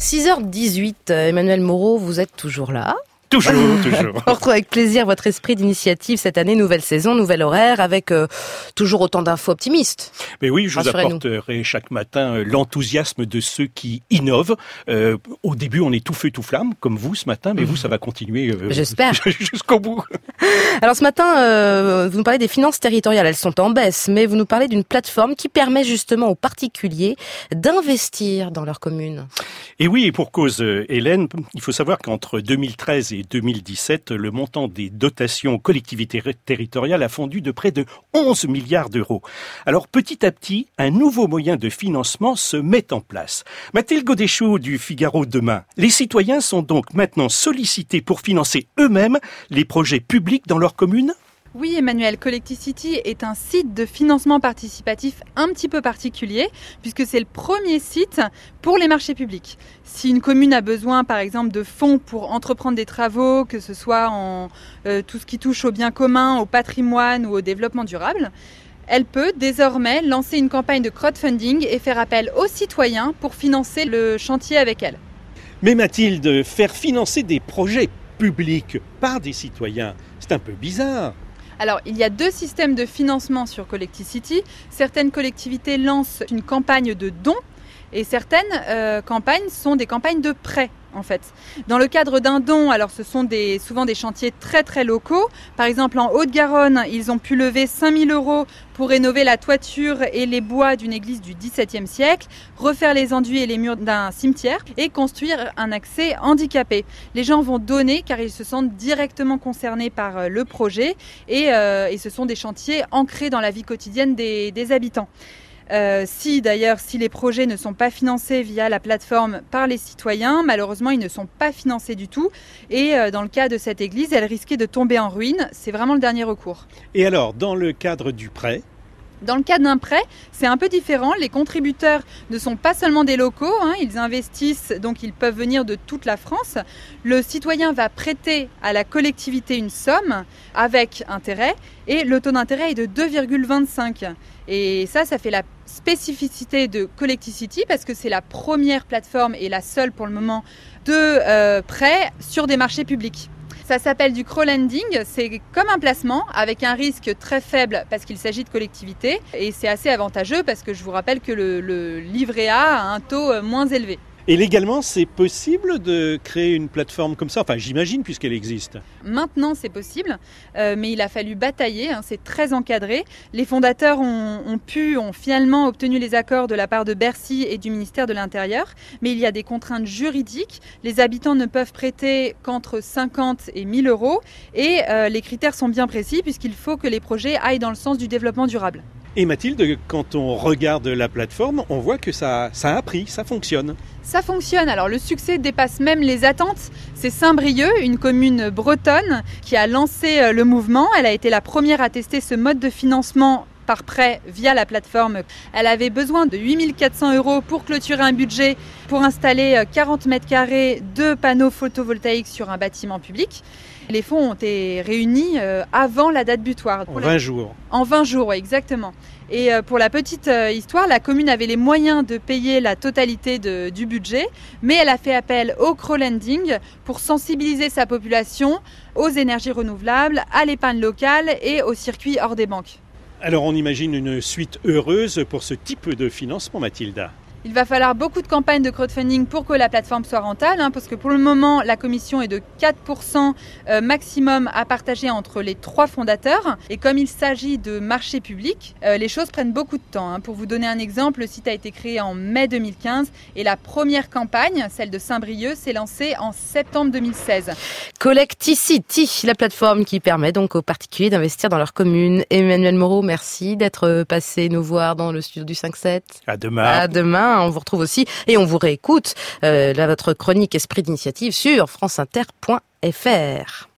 6h18, Emmanuel Moreau, vous êtes toujours là. Toujours. On retrouve avec plaisir votre esprit d'initiative cette année, nouvelle saison, nouvel horaire, avec toujours autant d'infos optimistes. Mais oui, je vous apporterai chaque matin l'enthousiasme de ceux qui innovent. Au début, on est tout feu, tout flamme, comme vous ce matin, mais vous, ça va continuer j'espère jusqu'au bout. Alors ce matin, vous nous parlez des finances territoriales, elles sont en baisse, mais vous nous parlez d'une plateforme qui permet justement aux particuliers d'investir dans leur commune. Et oui, et pour cause, Hélène, il faut savoir qu'entre 2013 et 2017, le montant des dotations aux collectivités territoriales a fondu de près de 11 milliards d'euros. Alors petit à petit, un nouveau moyen de financement se met en place. Mathilde Godéchaud du Figaro Demain. Les citoyens sont donc maintenant sollicités pour financer eux-mêmes les projets publics dans leur commune ? Oui, Emmanuel, Collecticity est un site de financement participatif un petit peu particulier puisque c'est le premier site pour les marchés publics. Si une commune a besoin, par exemple, de fonds pour entreprendre des travaux, que ce soit en tout ce qui touche au bien commun, au patrimoine ou au développement durable, elle peut désormais lancer une campagne de crowdfunding et faire appel aux citoyens pour financer le chantier avec elle. Mais Mathilde, faire financer des projets publics par des citoyens, c'est un peu bizarre. Alors, il y a deux systèmes de financement sur Collecticity. Certaines collectivités lancent une campagne de dons et certaines campagnes sont des campagnes de prêts. En fait, dans le cadre d'un don, alors ce sont souvent des chantiers très très locaux. Par exemple, en Haute-Garonne, ils ont pu lever 5 000 € pour rénover la toiture et les bois d'une église du XVIIe siècle, refaire les enduits et les murs d'un cimetière et construire un accès handicapé. Les gens vont donner car ils se sentent directement concernés par le projet et ce sont des chantiers ancrés dans la vie quotidienne des habitants. Si les projets ne sont pas financés via la plateforme par les citoyens, malheureusement ils ne sont pas financés du tout et dans le cas de cette église, elle risquait de tomber en ruine. C'est vraiment le dernier recours. Et alors, dans le cadre du prêt ? Dans le cas d'un prêt, c'est un peu différent. Les contributeurs ne sont pas seulement des locaux, ils investissent, donc ils peuvent venir de toute la France. Le citoyen va prêter à la collectivité une somme avec intérêt et le taux d'intérêt est de 2,25. Et ça fait la spécificité de Collecticity parce que c'est la première plateforme et la seule pour le moment de prêt sur des marchés publics. Ça s'appelle du crowdlending, c'est comme un placement avec un risque très faible parce qu'il s'agit de collectivités et c'est assez avantageux parce que je vous rappelle que le livret A a un taux moins élevé. Et légalement, c'est possible de créer une plateforme comme ça ? Enfin, j'imagine puisqu'elle existe. Maintenant, c'est possible, mais il a fallu batailler, c'est très encadré. Les fondateurs ont finalement obtenu les accords de la part de Bercy et du ministère de l'Intérieur, mais il y a des contraintes juridiques. Les habitants ne peuvent prêter qu'entre 50 et 1 000 € et les critères sont bien précis puisqu'il faut que les projets aillent dans le sens du développement durable. Et Mathilde, quand on regarde la plateforme, on voit que ça a pris, ça fonctionne. Ça fonctionne. Alors le succès dépasse même les attentes. C'est Saint-Brieuc, une commune bretonne, qui a lancé le mouvement. Elle a été la première à tester ce mode de financement par prêt via la plateforme. Elle avait besoin de 8 400 € pour clôturer un budget pour installer 40 mètres carrés de panneaux photovoltaïques sur un bâtiment public. Les fonds ont été réunis avant la date butoir. En 20 jours. En 20 jours, exactement. Et pour la petite histoire, la commune avait les moyens de payer la totalité du budget, mais elle a fait appel au crowdlending pour sensibiliser sa population aux énergies renouvelables, à l'épargne locale et aux circuits hors des banques. Alors on imagine une suite heureuse pour ce type de financement, Mathilda. Il va falloir beaucoup de campagnes de crowdfunding pour que la plateforme soit rentable, parce que pour le moment, la commission est de 4% maximum à partager entre les 3 fondateurs. Et comme il s'agit de marchés publics, les choses prennent beaucoup de temps. Pour vous donner un exemple, le site a été créé en mai 2015 et la première campagne, celle de Saint-Brieuc, s'est lancée en septembre 2016. Collecticity, la plateforme qui permet donc aux particuliers d'investir dans leur commune. Emmanuel Moreau, merci d'être passé nous voir dans le studio du 5-7. À demain. À demain. On vous retrouve aussi et on vous réécoute votre chronique Esprit d'initiative sur franceinter.fr.